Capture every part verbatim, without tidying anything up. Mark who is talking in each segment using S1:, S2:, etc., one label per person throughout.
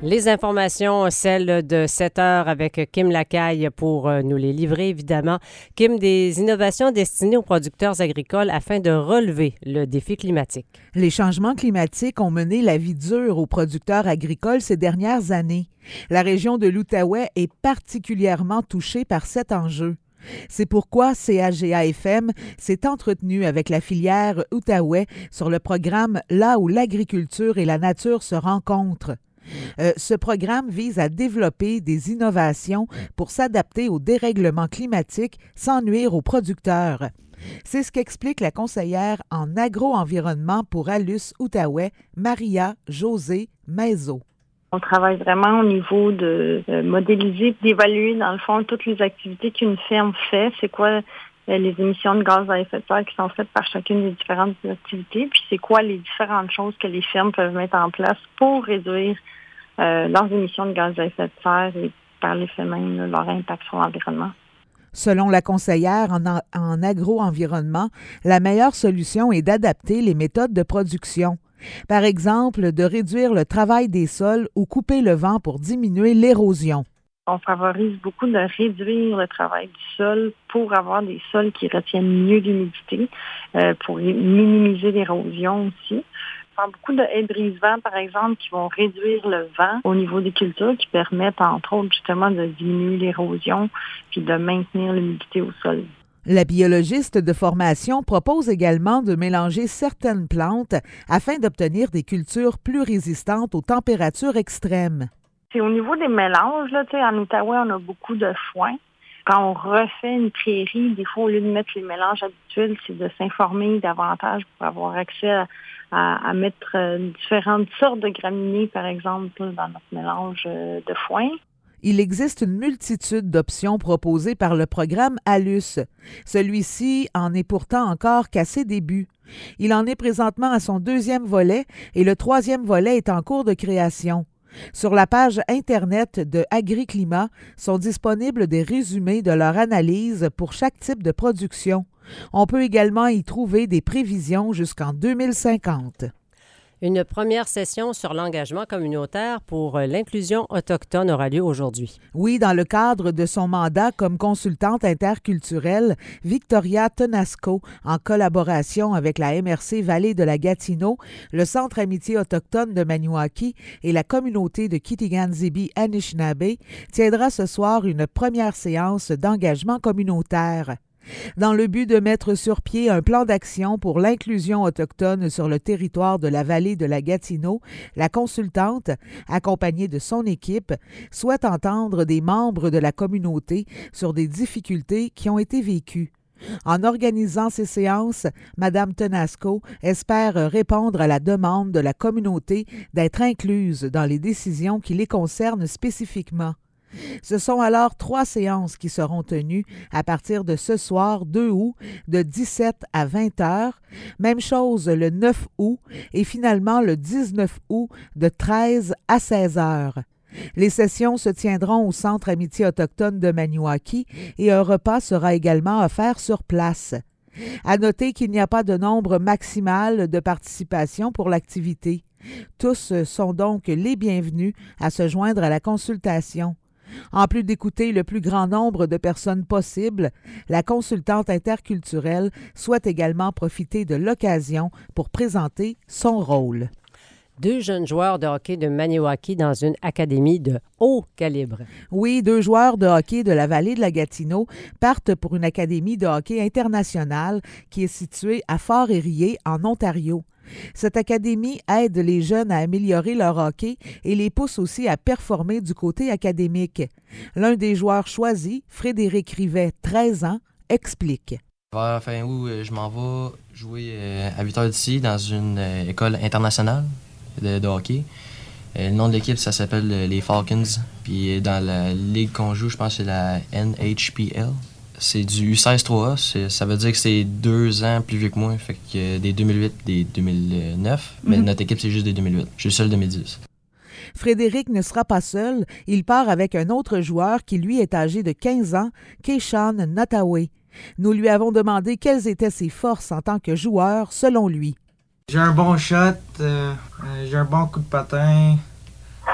S1: Les informations, celles de sept heures avec Kim Lacaille pour nous les livrer, évidemment. Kim, des innovations destinées aux producteurs agricoles afin de relever le défi climatique.
S2: Les changements climatiques ont mené la vie dure aux producteurs agricoles ces dernières années. La région de l'Outaouais est particulièrement touchée par cet enjeu. C'est pourquoi C A G A F M s'est entretenu avec la filière Outaouais sur le programme Là où l'agriculture et la nature se rencontrent. Euh, ce programme vise à développer des innovations pour s'adapter au dérèglement climatique sans nuire aux producteurs. C'est ce qu'explique la conseillère en agro-environnement pour ALUS Outaouais, Maria José Maizo.
S3: On travaille vraiment au niveau de euh, modéliser, d'évaluer dans le fond toutes les activités qu'une ferme fait. C'est quoi euh, les émissions de gaz à effet de serre qui sont faites par chacune des différentes activités, puis c'est quoi les différentes choses que les fermes peuvent mettre en place pour réduire euh, leurs émissions de gaz à effet de serre et par l'effet même là, leur impact sur l'environnement.
S2: Selon la conseillère en, en agro-environnement, la meilleure solution est d'adapter les méthodes de production. Par exemple, de réduire le travail des sols ou couper le vent pour diminuer l'érosion.
S3: On favorise beaucoup de réduire le travail du sol pour avoir des sols qui retiennent mieux l'humidité, euh, pour minimiser l'érosion aussi. On fait beaucoup de haies brise-vent, par exemple, qui vont réduire le vent au niveau des cultures, qui permettent, entre autres, justement, de diminuer l'érosion puis de maintenir l'humidité au sol.
S2: La biologiste de formation propose également de mélanger certaines plantes afin d'obtenir des cultures plus résistantes aux températures extrêmes.
S3: C'est au niveau des mélanges, là, tu sais, en Outaouais, on a beaucoup de foin. Quand on refait une prairie, des fois, au lieu de mettre les mélanges habituels, c'est de s'informer davantage pour avoir accès à, à, à mettre euh, différentes sortes de graminées, par exemple, dans notre mélange euh, de foin.
S2: Il existe une multitude d'options proposées par le programme ALUS. Celui-ci en est pourtant encore qu'à ses débuts. Il en est présentement à son deuxième volet et le troisième volet est en cours de création. Sur la page Internet de Agriclimat sont disponibles des résumés de leur analyse pour chaque type de production. On peut également y trouver des prévisions jusqu'en deux mille cinquante.
S1: Une première session sur l'engagement communautaire pour l'inclusion autochtone aura lieu aujourd'hui.
S2: Oui, dans le cadre de son mandat comme consultante interculturelle, Victoria Tonasco, en collaboration avec la M R C Vallée de la Gatineau, le Centre Amitié autochtone de Maniwaki et la communauté de Kitigan-Zibi-Anishinaabe, tiendra ce soir une première séance d'engagement communautaire. Dans le but de mettre sur pied un plan d'action pour l'inclusion autochtone sur le territoire de la vallée de la Gatineau, la consultante, accompagnée de son équipe, souhaite entendre des membres de la communauté sur des difficultés qui ont été vécues. En organisant ces séances, Mme Tonasco espère répondre à la demande de la communauté d'être incluse dans les décisions qui les concernent spécifiquement. Ce sont alors trois séances qui seront tenues à partir de ce soir deux août de dix-sept à vingt heures. Même chose le neuf août et finalement le dix-neuf août de treize à seize heures. Les sessions se tiendront au Centre Amitié autochtone de Maniwaki et un repas sera également offert sur place. À noter qu'il n'y a pas de nombre maximal de participation pour l'activité. Tous sont donc les bienvenus à se joindre à la consultation. En plus d'écouter le plus grand nombre de personnes possible, la consultante interculturelle souhaite également profiter de l'occasion pour présenter son rôle.
S1: Deux jeunes joueurs de hockey de Maniwaki dans une académie de haut calibre.
S2: Oui, deux joueurs de hockey de la vallée de la Gatineau partent pour une académie de hockey internationale qui est située à Fort-Érié, en Ontario. Cette académie aide les jeunes à améliorer leur hockey et les pousse aussi à performer du côté académique. L'un des joueurs choisis, Frédéric Rivet, treize ans, explique.
S4: Vers fin août, je m'en vais jouer à huit heures d'ici dans une école internationale de, de hockey. Le nom de l'équipe, ça s'appelle les Falcons. Puis dans la ligue qu'on joue, je pense que c'est la N H P L. C'est du U seize trois A, ça veut dire que c'est deux ans plus vieux que moi, fait que des deux mille huit, des deux mille neuf, mm-hmm. Mais notre équipe, c'est juste des deux mille huit. Je suis seul deux mille dix.
S2: Frédéric ne sera pas seul, il part avec un autre joueur qui, lui, est âgé de quinze ans, Keishan Notawe. Nous lui avons demandé quelles étaient ses forces en tant que joueur, selon lui.
S5: J'ai un bon shot, euh, j'ai un bon coup de patin,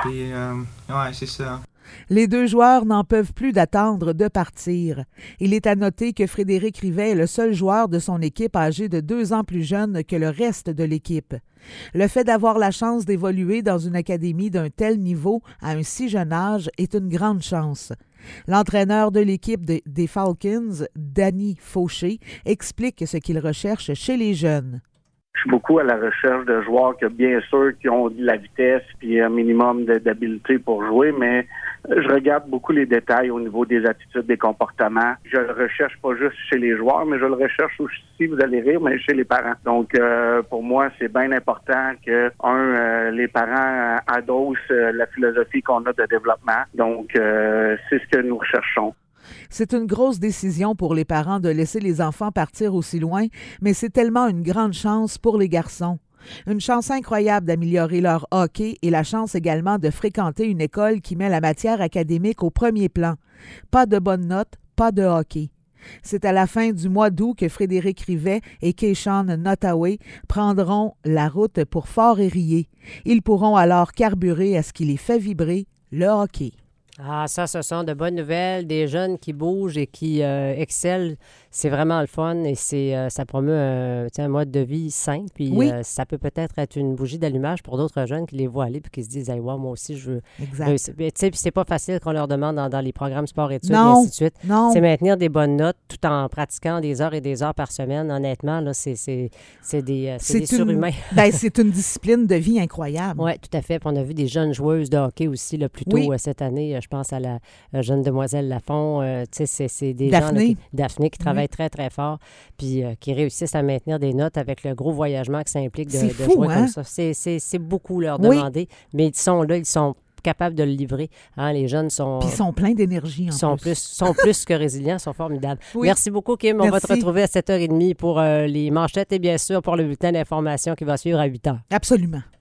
S5: Puis, euh, ouais, c'est ça.
S2: Les deux joueurs n'en peuvent plus d'attendre de partir. Il est à noter que Frédéric Rivet est le seul joueur de son équipe âgé de deux ans plus jeune que le reste de l'équipe. Le fait d'avoir la chance d'évoluer dans une académie d'un tel niveau à un si jeune âge est une grande chance. L'entraîneur de l'équipe de, des Falcons, Danny Fauché, explique ce qu'il recherche chez les jeunes.
S6: Je suis beaucoup à la recherche de joueurs que, bien sûr, qui ont de la vitesse puis un minimum de, d'habileté pour jouer, mais je regarde beaucoup les détails au niveau des attitudes, des comportements. Je le recherche pas juste chez les joueurs, mais je le recherche aussi, vous allez rire, mais chez les parents. Donc, euh, pour moi, c'est bien important que, un, euh, les parents adossent euh, la philosophie qu'on a de développement. Donc, euh, c'est ce que nous recherchons.
S2: C'est une grosse décision pour les parents de laisser les enfants partir aussi loin, mais c'est tellement une grande chance pour les garçons. Une chance incroyable d'améliorer leur hockey et la chance également de fréquenter une école qui met la matière académique au premier plan. Pas de bonnes notes, pas de hockey. C'est à la fin du mois d'août que Frédéric Rivet et Keyshawn Nottaway prendront la route pour Fort-Érier. Ils pourront alors carburer à ce qui les fait vibrer, le hockey.
S1: Ah, ça, ce sont de bonnes nouvelles, des jeunes qui bougent et qui euh, excellent. C'est vraiment le fun et c'est, euh, ça promeut un, un mode de vie sain. Puis
S2: oui.
S1: euh, ça peut peut-être être une bougie d'allumage pour d'autres jeunes qui les voient aller et qui se disent hey, wow, moi aussi, je veux.
S2: Exact.
S1: Puis c'est pas facile qu'on leur demande dans, dans les programmes sport-études et
S2: non,
S1: ainsi de suite.
S2: Non.
S1: C'est maintenir des bonnes notes tout en pratiquant des heures et des heures par semaine. Honnêtement, là, c'est, c'est, c'est des, euh, c'est
S2: c'est
S1: des surhumains.
S2: Ben, c'est une discipline de vie incroyable.
S1: Oui, tout à fait. Puis on a vu des jeunes joueuses de hockey aussi là, plus tôt
S2: oui.
S1: euh, cette année. Je pense à la euh, jeune demoiselle Lafont. Euh, tu sais, c'est, c'est des
S2: Daphné.
S1: gens là, qui, Daphné qui travaillent
S2: oui.
S1: très, très fort puis euh, qui réussissent à maintenir des notes avec le gros voyagement que ça implique de,
S2: c'est
S1: de
S2: fou,
S1: jouer
S2: hein?
S1: comme ça. C'est, c'est, c'est beaucoup leur
S2: oui.
S1: demander, mais ils sont là, ils sont capables de le livrer. Hein, les jeunes sont...
S2: Puis ils sont pleins d'énergie en
S1: sont
S2: plus.
S1: plus. sont plus que résilients, sont formidables.
S2: Oui.
S1: Merci beaucoup, Kim.
S2: Merci.
S1: On va te retrouver à sept heures trente pour euh, les manchettes et bien sûr pour le bulletin d'information qui va suivre à huit heures.
S2: Absolument.